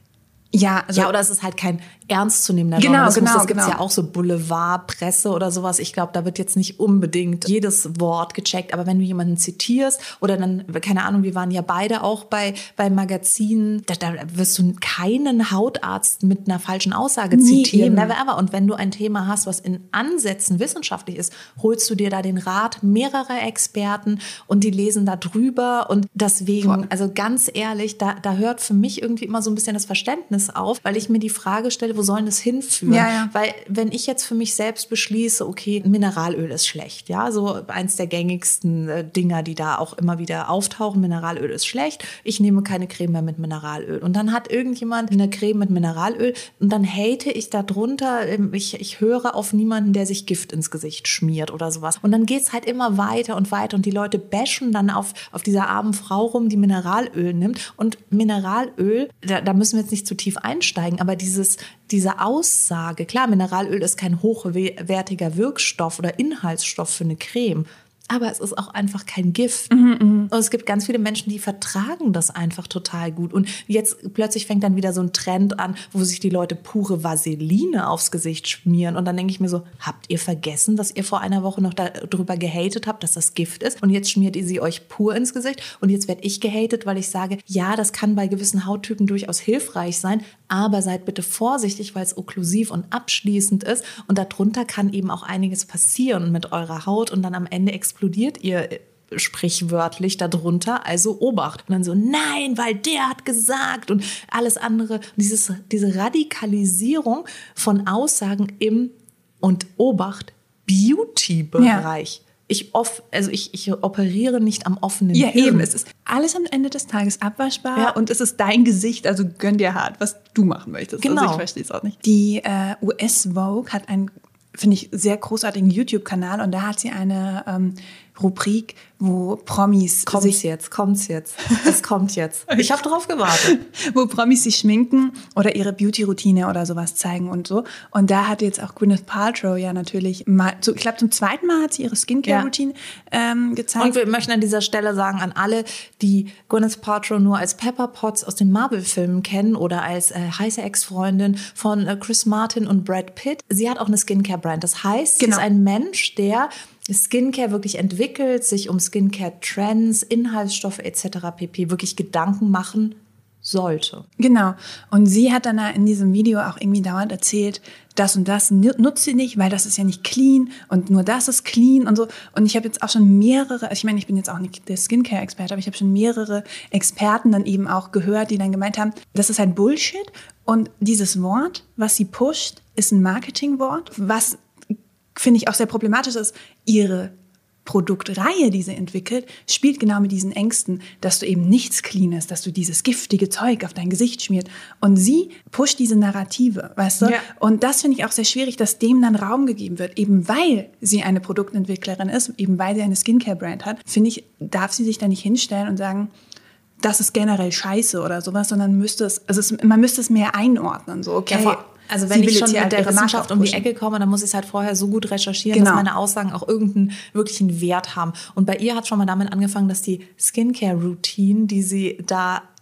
ja, also ja, oder es ist halt kein ernstzunehmender genau, Journalismus. Genau, das gibt's genau. ja auch so Boulevardpresse oder sowas. Ich glaube, da wird jetzt nicht unbedingt jedes Wort gecheckt. Aber wenn du jemanden zitierst oder dann, keine Ahnung, wir waren ja beide auch bei, bei Magazinen, da, da wirst du keinen Hautarzt mit einer falschen Aussage zitieren. Never ever. Und wenn du ein Thema hast, was in Ansätzen wissenschaftlich ist, holst du dir da den Rat mehrerer Experten und die lesen da drüber. Und deswegen, Voll. also ganz ehrlich, da, da hört für mich irgendwie immer so ein bisschen das Verständnis auf, weil ich mir die Frage stelle, wo soll das hinführen? Ja, ja. Weil wenn ich jetzt für mich selbst beschließe, okay, Mineralöl ist schlecht, ja, so eins der gängigsten äh, Dinger, die da auch immer wieder auftauchen, Mineralöl ist schlecht, ich nehme keine Creme mehr mit Mineralöl. Und dann hat irgendjemand eine Creme mit Mineralöl und dann hate ich da drunter, ich, ich höre auf niemanden, der sich Gift ins Gesicht schmiert oder sowas. Und dann geht's halt immer weiter und weiter und die Leute bashen dann auf, auf dieser armen Frau rum, die Mineralöl nimmt. Und Mineralöl, da, da müssen wir jetzt nicht zu tief einsteigen, aber dieses, diese Aussage, klar, Mineralöl ist kein hochwertiger Wirkstoff oder Inhaltsstoff für eine Creme, aber es ist auch einfach kein Gift. Mhm, und es gibt ganz viele Menschen, die vertragen das einfach total gut. Und jetzt plötzlich fängt dann wieder so ein Trend an, wo sich die Leute pure Vaseline aufs Gesicht schmieren. Und dann denke ich mir so, habt ihr vergessen, dass ihr vor einer Woche noch darüber gehatet habt, dass das Gift ist? Und jetzt schmiert ihr sie euch pur ins Gesicht. Und jetzt werde ich gehatet, weil ich sage, ja, das kann bei gewissen Hauttypen durchaus hilfreich sein. Aber seid bitte vorsichtig, weil es okklusiv und abschließend ist. Und darunter kann eben auch einiges passieren mit eurer Haut. Und dann am Ende explodiert ihr sprichwörtlich darunter, also Obacht. Und dann so, nein, weil der hat gesagt und alles andere. Und dieses, diese Radikalisierung von Aussagen im und Obacht Beauty-Bereich. Ja. Ich, off, also ich, ich operiere nicht am offenen Ja, Hirn. eben. Es ist alles am Ende des Tages abwaschbar ja. und es ist dein Gesicht, also gönn dir hart, was du machen möchtest. Genau. Also ich verstehe es auch nicht. Die äh, U S Vogue hat einen, finde ich, sehr großartigen YouTube-Kanal und da hat sie eine ähm, Rubrik, wo Promis Kommt's sich jetzt, kommt's jetzt. Es kommt jetzt. Ich habe drauf gewartet. Wo Promis sich schminken oder ihre Beauty-Routine oder sowas zeigen und so. Und da hat jetzt auch Gwyneth Paltrow ja natürlich mal, ich glaube zum zweiten Mal hat sie ihre Skincare-Routine ja. ähm, gezeigt. Und wir möchten an dieser Stelle sagen an alle, die Gwyneth Paltrow nur als Pepper Potts aus den Marvel-Filmen kennen oder als äh, heiße Ex-Freundin von äh, Chris Martin und Brad Pitt. Sie hat auch eine Skincare-Brand. Das heißt, genau. sie ist ein Mensch, der Skincare wirklich entwickelt, sich um Skincare-Trends, Inhaltsstoffe et cetera pp. Wirklich Gedanken machen sollte. Genau. Und sie hat dann in diesem Video auch irgendwie dauernd erzählt, das und das nutzt sie nicht, weil das ist ja nicht clean und nur das ist clean und so. Und ich habe jetzt auch schon mehrere, ich meine, ich bin jetzt auch nicht der Skincare-Experte, aber ich habe schon mehrere Experten dann eben auch gehört, die dann gemeint haben, das ist halt Bullshit. Und dieses Wort, was sie pusht, ist ein Marketingwort, was finde ich auch sehr problematisch ist, ihre Produktreihe, die sie entwickelt, spielt genau mit diesen Ängsten, dass du eben nichts clean ist, dass du dieses giftige Zeug auf dein Gesicht schmiert. Und sie pusht diese Narrative, weißt du? Ja. Und das finde ich auch sehr schwierig, dass dem dann Raum gegeben wird. Eben weil sie eine Produktentwicklerin ist, eben weil sie eine Skincare-Brand hat, finde ich, darf sie sich da nicht hinstellen und sagen, das ist generell scheiße oder sowas, sondern müsste es, also es, man müsste es mehr einordnen. So, okay. Ja, Also wenn ich schon mit der Wissenschaft um die Ecke komme, dann muss ich es halt vorher so gut recherchieren, genau. dass meine Aussagen auch irgendeinen wirklichen Wert haben. Und bei ihr hat schon mal damit angefangen, dass die Skincare-Routine, die sie da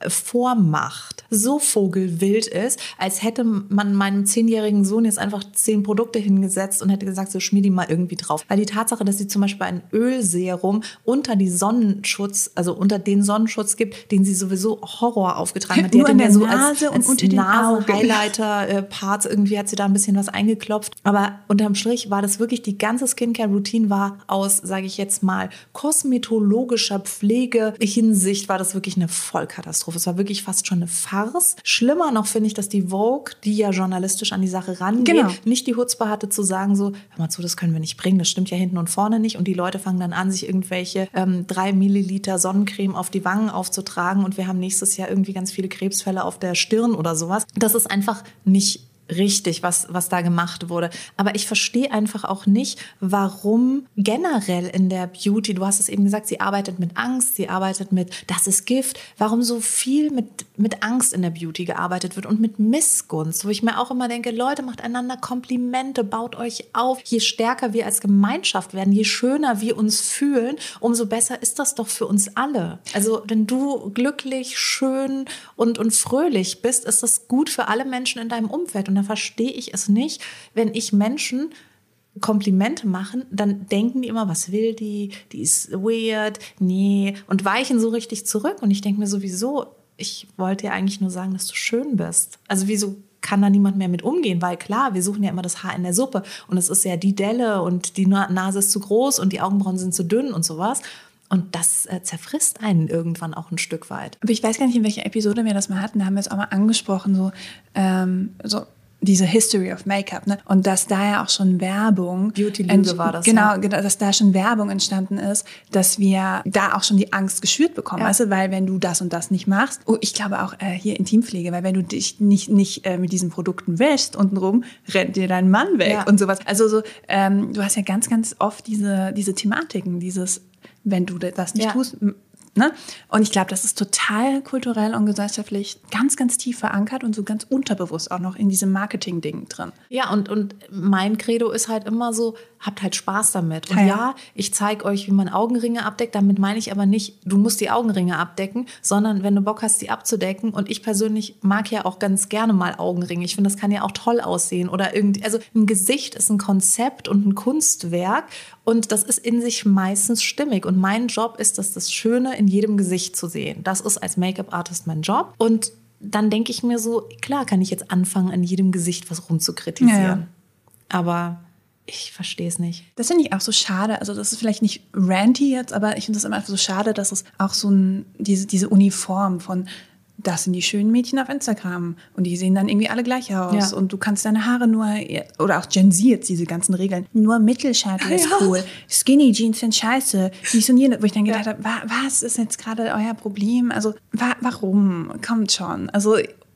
vormacht, so vogelwild ist, als hätte man meinem zehnjährigen Sohn jetzt einfach zehn Produkte hingesetzt und hätte gesagt, so schmier die mal irgendwie drauf. Weil die Tatsache, dass sie zum Beispiel ein Ölserum unter die Sonnenschutz, also unter den Sonnenschutz gibt, den sie sowieso Horror aufgetragen hat. Die Nur hat an ja der so Nase als, als und unter den Augen. Nase-Highlighter-Parts, irgendwie hat sie da ein bisschen was eingeklopft. Aber unterm Strich war das wirklich, die ganze Skincare-Routine war aus, sage ich jetzt mal, kosmetologischer Pflegehinsicht war das wirklich eine Vollkatastrophe. Es war wirklich fast schon eine Farce. Schlimmer noch finde ich, dass die Vogue, die ja journalistisch an die Sache rangeht, Genau. nicht die Chutzpe hatte zu sagen so, hör mal zu, das können wir nicht bringen, das stimmt ja hinten und vorne nicht. Und die Leute fangen dann an, sich irgendwelche ähm, drei Milliliter Sonnencreme auf die Wangen aufzutragen und wir haben nächstes Jahr irgendwie ganz viele Krebsfälle auf der Stirn oder sowas. Das ist einfach nicht richtig, was, was da gemacht wurde. Aber ich verstehe einfach auch nicht, warum generell in der Beauty, du hast es eben gesagt, sie arbeitet mit Angst, sie arbeitet mit, das ist Gift, warum so viel mit, mit Angst in der Beauty gearbeitet wird und mit Missgunst, wo ich mir auch immer denke, Leute, macht einander Komplimente, baut euch auf. Je stärker wir als Gemeinschaft werden, je schöner wir uns fühlen, umso besser ist das doch für uns alle. Also wenn du glücklich, schön und, und fröhlich bist, ist das gut für alle Menschen in deinem Umfeld. Und da verstehe ich es nicht, wenn ich Menschen Komplimente machen, dann denken die immer, was will die? Die ist weird, nee, und weichen so richtig zurück. Und ich denke mir sowieso, ich wollte dir eigentlich nur sagen, dass du schön bist. Also wieso kann da niemand mehr mit umgehen? Weil klar, wir suchen ja immer das Haar in der Suppe und es ist ja die Delle und die Nase ist zu groß und die Augenbrauen sind zu dünn und sowas. Und das äh, zerfrisst einen irgendwann auch ein Stück weit. Aber ich weiß gar nicht, in welcher Episode wir das mal hatten. Da haben wir es auch mal angesprochen, so, ähm, so diese History of Make-up, ne? Und dass da ja auch schon Werbung Beauty-Lüge war das. Genau, ja. dass da schon Werbung entstanden ist, dass wir da auch schon die Angst geschürt bekommen. Ja. Weißt du, weil wenn du das und das nicht machst, oh, ich glaube auch äh, hier Intimpflege, weil wenn du dich nicht, nicht äh, mit diesen Produkten wäschst untenrum, rennt dir dein Mann weg Ja. und sowas. Also so, ähm, du hast ja ganz, ganz oft diese, diese Thematiken, dieses, wenn du das nicht Ja. tust, ne? Und ich glaube, das ist total kulturell und gesellschaftlich ganz, ganz tief verankert und so ganz unterbewusst auch noch in diesem Marketing-Ding drin. Ja, und, und mein Credo ist halt immer so, habt halt Spaß damit. Und Ja, ja. ja, ich zeige euch, wie man Augenringe abdeckt. Damit meine ich aber nicht, du musst die Augenringe abdecken, sondern wenn du Bock hast, die abzudecken. Und ich persönlich mag ja auch ganz gerne mal Augenringe. Ich finde, das kann ja auch toll aussehen. Oder irgendwie, also ein Gesicht ist ein Konzept und ein Kunstwerk. Und das ist in sich meistens stimmig. Und mein Job ist, dass das Schöne in jedem Gesicht zu sehen. Das ist als Make-up-Artist mein Job. Und dann denke ich mir so, klar kann ich jetzt anfangen, an jedem Gesicht was rumzukritisieren. Ja, ja. Aber ich verstehe es nicht. Das finde ich auch so schade. Also das ist vielleicht nicht ranty jetzt, aber ich finde es immer einfach so schade, dass es auch so ein, diese, diese Uniform von, das sind die schönen Mädchen auf Instagram und die sehen dann irgendwie alle gleich aus Ja. und du kannst deine Haare nur, oder auch Gen Z jetzt, diese ganzen Regeln, nur Mittelscheitel ist Ja. cool, Skinny Jeans sind scheiße, dies und jenes, wo ich dann gedacht habe, wa- was ist jetzt gerade euer Problem? Also wa- warum? Kommt schon. Also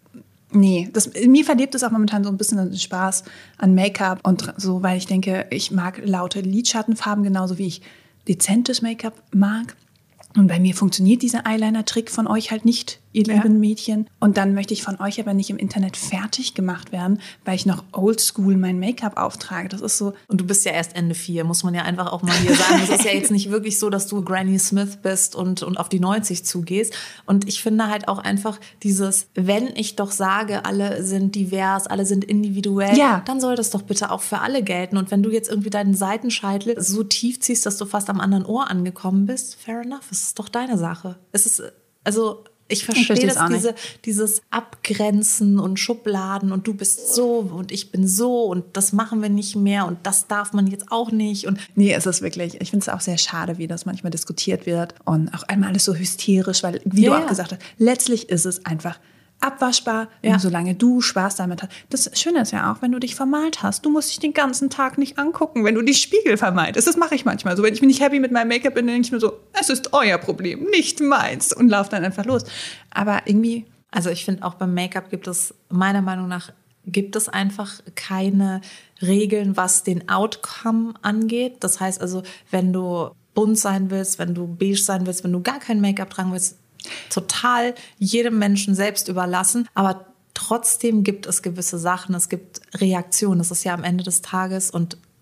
nee, das, mir verdirbt es auch momentan so ein bisschen den Spaß an Make-up und so, weil ich denke, ich mag laute Lidschattenfarben genauso wie ich dezentes Make-up mag. Und bei mir funktioniert dieser Eyeliner-Trick von euch halt nicht, ihr Ja. lieben Mädchen. Und dann möchte ich von euch aber nicht im Internet fertig gemacht werden, weil ich noch oldschool mein Make-up auftrage. Das ist so. Und du bist ja erst Ende vier, muss man ja einfach auch mal hier sagen. Es ist ja jetzt nicht wirklich so, dass du Granny Smith bist und, und auf die neunzig zugehst. Und ich finde halt auch einfach dieses, wenn ich doch sage, alle sind divers, alle sind individuell, Ja. dann soll das doch bitte auch für alle gelten. Und wenn du jetzt irgendwie deinen Seitenscheitel so tief ziehst, dass du fast am anderen Ohr angekommen bist, fair enough, es ist doch deine Sache. Es ist, also ich verstehe verstehe es das, auch nicht. diese, dieses Abgrenzen und Schubladen und du bist so und ich bin so und das machen wir nicht mehr und das darf man jetzt auch nicht. Und Nee, es ist wirklich, ich finde es auch sehr schade, wie das manchmal diskutiert wird und auch einmal alles so hysterisch, weil, wie Ja, du auch ja. gesagt hast, letztlich ist es einfach abwaschbar, Ja. und solange du Spaß damit hast. Das Schöne ist ja auch, wenn du dich vermalt hast, du musst dich den ganzen Tag nicht angucken, wenn du die Spiegel vermaltest. Das mache ich manchmal so. Wenn ich nicht happy mit meinem Make-up bin, dann denke ich mir so, es ist euer Problem, nicht meins und laufe dann einfach los. Aber irgendwie... also ich finde auch beim Make-up gibt es, meiner Meinung nach, gibt es einfach keine Regeln, was den Outcome angeht. Das heißt also, wenn du bunt sein willst, wenn du beige sein willst, wenn du gar kein Make-up tragen willst, total jedem Menschen selbst überlassen. Aber trotzdem gibt es gewisse Sachen, es gibt Reaktionen. Das ist ja am Ende des Tages und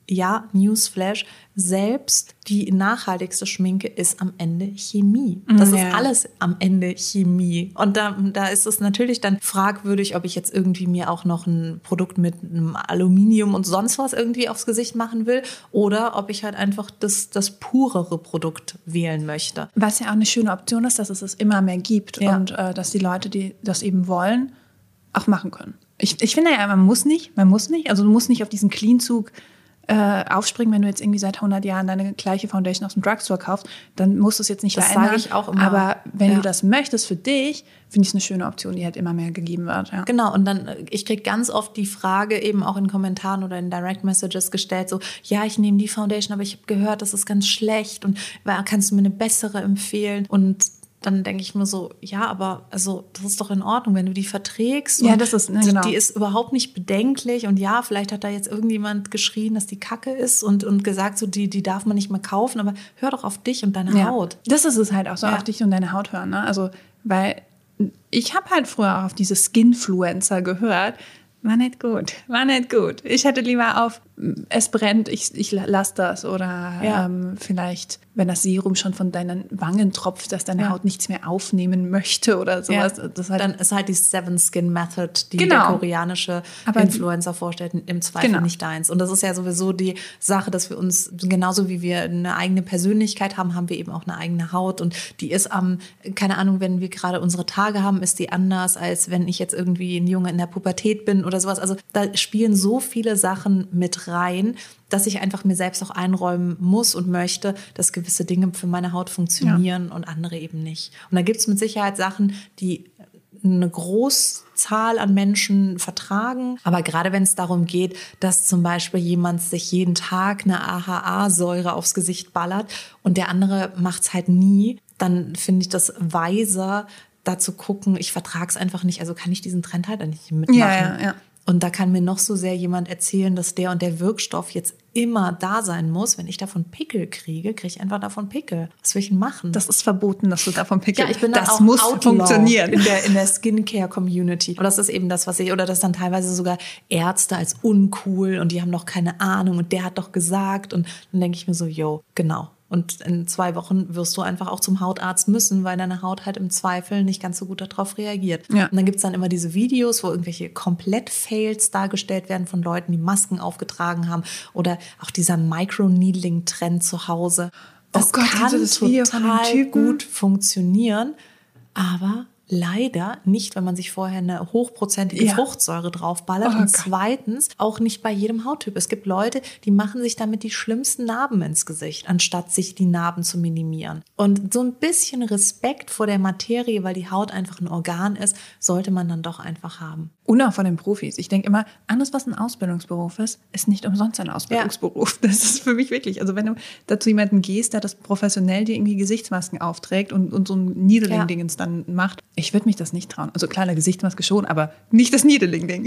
ja, Newsflash, selbst die nachhaltigste Schminke ist am Ende Chemie. Das Ja. ist alles am Ende Chemie. Und da, da ist es natürlich dann fragwürdig, ob ich jetzt irgendwie mir auch noch ein Produkt mit einem Aluminium und sonst was irgendwie aufs Gesicht machen will oder ob ich halt einfach das, das purere Produkt wählen möchte. Was ja auch eine schöne Option ist, dass es es immer mehr gibt Ja. und äh, dass die Leute, die das eben wollen, auch machen können. Ich, ich finde ja, man muss nicht, man muss nicht, also du musst nicht auf diesen Clean-Zug äh, aufspringen, wenn du jetzt irgendwie seit hundert Jahren deine gleiche Foundation aus dem Drugstore kaufst, dann musst du es jetzt nicht Das verändern. sage ich auch immer. Aber wenn Ja. du das möchtest für dich, finde ich es eine schöne Option, die halt immer mehr gegeben wird. Ja. Genau, und dann, ich kriege ganz oft die Frage eben auch in Kommentaren oder in Direct Messages gestellt, so, ja, ich nehme die Foundation, aber ich habe gehört, das ist ganz schlecht und kannst du mir eine bessere empfehlen? Und dann denke ich mir so, ja, aber also das ist doch in Ordnung, wenn du die verträgst. Ja, und das ist, ne, genau. Die ist überhaupt nicht bedenklich und ja, vielleicht hat da jetzt irgendjemand geschrien, dass die Kacke ist und, und gesagt, so die, die darf man nicht mehr kaufen, aber hör doch auf dich und deine Ja. Haut. Das ist es halt auch so, Ja. auf dich und deine Haut hören. Ne? Also, weil ich habe halt früher auch auf diese Skinfluencer gehört. War nicht gut, war nicht gut. Ich hätte lieber auf, es brennt, ich, ich lasse das. Oder Ja. ähm, vielleicht, wenn das Serum schon von deinen Wangen tropft, dass deine Ja. Haut nichts mehr aufnehmen möchte oder sowas. Ja. Das halt, Dann ist halt die Seven Skin Method, die Genau. der koreanische Aber- Influencer vorstellt, im Zweifel Genau. nicht deins. Und das ist ja sowieso die Sache, dass wir uns, genauso wie wir eine eigene Persönlichkeit haben, haben wir eben auch eine eigene Haut. Und die ist am, keine Ahnung, wenn wir gerade unsere Tage haben, ist die anders, als wenn ich jetzt irgendwie ein Junge in der Pubertät bin oder sowas. Also da spielen so viele Sachen mit rein, dass ich einfach mir selbst auch einräumen muss und möchte, dass gewisse Dinge für meine Haut funktionieren und andere eben nicht. Und da gibt es mit Sicherheit Sachen, die eine Großzahl an Menschen vertragen. Aber gerade wenn es darum geht, dass zum Beispiel jemand sich jeden Tag eine A H A-Säure aufs Gesicht ballert und der andere macht es halt nie, dann finde ich das weiser, da zu gucken, ich vertrage es einfach nicht, also kann ich diesen Trend halt nicht mitmachen. Ja, ja, ja. Und da kann mir noch so sehr jemand erzählen, dass der und der Wirkstoff jetzt immer da sein muss. Wenn ich davon Pickel kriege, kriege ich einfach davon Pickel. Was will ich denn machen? das ist verboten, dass du davon pickelst. Ja, ich bin dann das auch muss Outlaw funktionieren. in der, in der Skincare-Community. Und das ist eben das, was ich, oder das dann teilweise sogar Ärzte als uncool und die haben noch keine Ahnung und der hat doch gesagt. Und dann denke ich mir so, yo, genau. Und in zwei Wochen wirst du einfach auch zum Hautarzt müssen, weil deine Haut halt im Zweifel nicht ganz so gut darauf reagiert. Ja. Und dann gibt's dann immer diese Videos, wo irgendwelche Komplett-Fails dargestellt werden von Leuten, die Masken aufgetragen haben. Oder auch dieser Micro-Needling-Trend zu Hause. Das Oh Gott, kann kennst du das Video von dem total Typen? gut funktionieren, aber leider nicht, wenn man sich vorher eine hochprozentige Ja. Fruchtsäure draufballert. Oh und Gott. zweitens auch nicht bei jedem Hauttyp. Es gibt Leute, die machen sich damit die schlimmsten Narben ins Gesicht, anstatt sich die Narben zu minimieren. Und so ein bisschen Respekt vor der Materie, weil die Haut einfach ein Organ ist, sollte man dann doch einfach haben. Und auch von den Profis. Ich denke immer, alles, was ein Ausbildungsberuf ist, ist nicht umsonst ein Ausbildungsberuf. Das ist für mich wirklich. Also wenn du dazu jemanden gehst, der das professionell dir irgendwie Gesichtsmasken aufträgt und, und so ein Needling-Dingens dann macht, ich würde mich das nicht trauen. Also klar, eine Gesichtsmaske schon, aber nicht das Needling-Ding.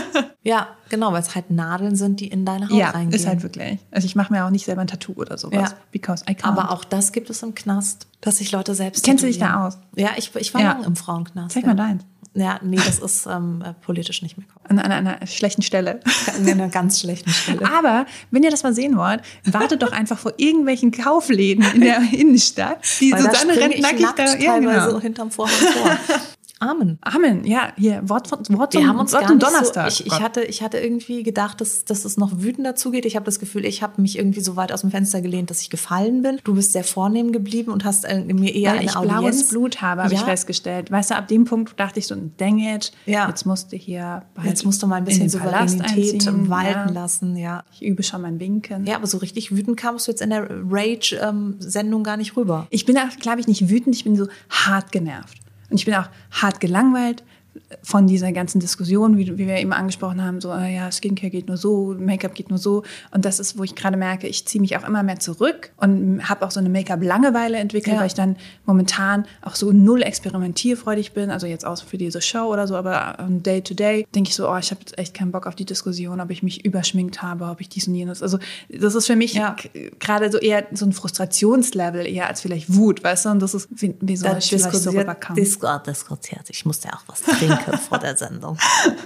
Ja, genau, weil es halt Nadeln sind, die in deine Haut Ja, reingehen. ist halt wirklich. Also ich mache mir auch nicht selber ein Tattoo oder sowas. Ja. Because I can't. Aber auch das gibt es im Knast, dass sich Leute selbst Kennst du dich tätowieren. da aus? Ja, ich, ich war Ja. lange im Frauenknast. Zeig ja. mal deins. Ja, nee, das ist ähm, äh, politisch nicht mehr korrekt. An, an einer schlechten Stelle. An einer ganz schlechten Stelle. Aber wenn ihr das mal sehen wollt, wartet doch einfach vor irgendwelchen Kaufläden in der Innenstadt. Die Weil da Susanne springe rennt ich nackig nackt da. Ja, teilweise genau. hinterm Vorhang vor. Amen. Amen. Ja, hier, Wort, von, Wort Wir zum, haben uns Wort gar zum nicht Donnerstag. So, ich, ich, hatte, ich hatte irgendwie gedacht, dass, dass es noch wütender zugeht. Ich habe das Gefühl, ich habe mich irgendwie so weit aus dem Fenster gelehnt, dass ich gefallen bin. Du bist sehr vornehm geblieben und hast äh, mir eher Weil eine ich Audienz. blaues Blut habe, habe Ja. ich festgestellt. Weißt du, ab dem Punkt dachte ich so, dang it, Ja. jetzt musst du hier bald Jetzt musst du mal ein in bisschen den Palast Souveränität einziehen. walten Ja. lassen. Ja. Ich übe schon mein Winken. Ja, aber so richtig wütend kamst du jetzt in der Rage-Sendung gar nicht rüber. Ich bin auch, glaube ich, nicht wütend, ich bin so hart genervt. Und ich bin auch hart gelangweilt von dieser ganzen Diskussion, wie, wie wir eben angesprochen haben, so, äh, ja, Skincare geht nur so, Make-up geht nur so. Und das ist, wo ich gerade merke, ich ziehe mich auch immer mehr zurück und habe auch so eine Make-up-Langeweile entwickelt, Ja. weil ich dann momentan auch so null experimentierfreudig bin, also jetzt außer für diese Show oder so, aber um, Day-to-Day denke ich so, oh, ich habe jetzt echt keinen Bock auf die Diskussion, ob ich mich überschminkt habe, ob ich dies und jenes. Also das ist für mich Ja. k- gerade so eher so ein Frustrationslevel, eher als vielleicht Wut, weißt du? Und das ist, wie, wie so Da ich vielleicht so diskutiert, rüberkam. dis- ah, diskutiert. Ich musste ja auch was trinken. trinke vor der Sendung.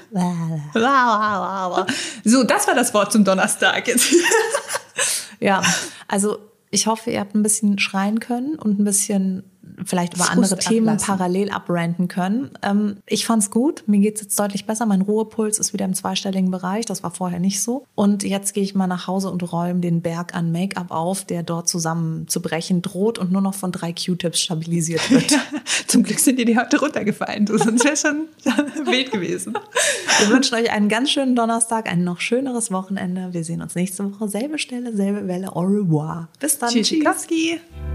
So, das war das Wort zum Donnerstag jetzt. Ja, also ich hoffe, ihr habt ein bisschen schreien können und ein bisschen vielleicht über Frust andere Themen ablassen. parallel abranten können. Ähm, ich fand's gut. Mir geht's jetzt deutlich besser. Mein Ruhepuls ist wieder im zweistelligen Bereich. Das war vorher nicht so. Und jetzt gehe ich mal nach Hause und räume den Berg an Make-up auf, der dort zusammenzubrechen droht und nur noch von drei Q-Tips stabilisiert wird. Zum Glück sind dir die heute runtergefallen. Du, sonst wäre schon wild gewesen. Wir wünschen euch einen ganz schönen Donnerstag, ein noch schöneres Wochenende. Wir sehen uns nächste Woche. Selbe Stelle, selbe Welle. Au revoir. Bis dann. Tschüssikowski.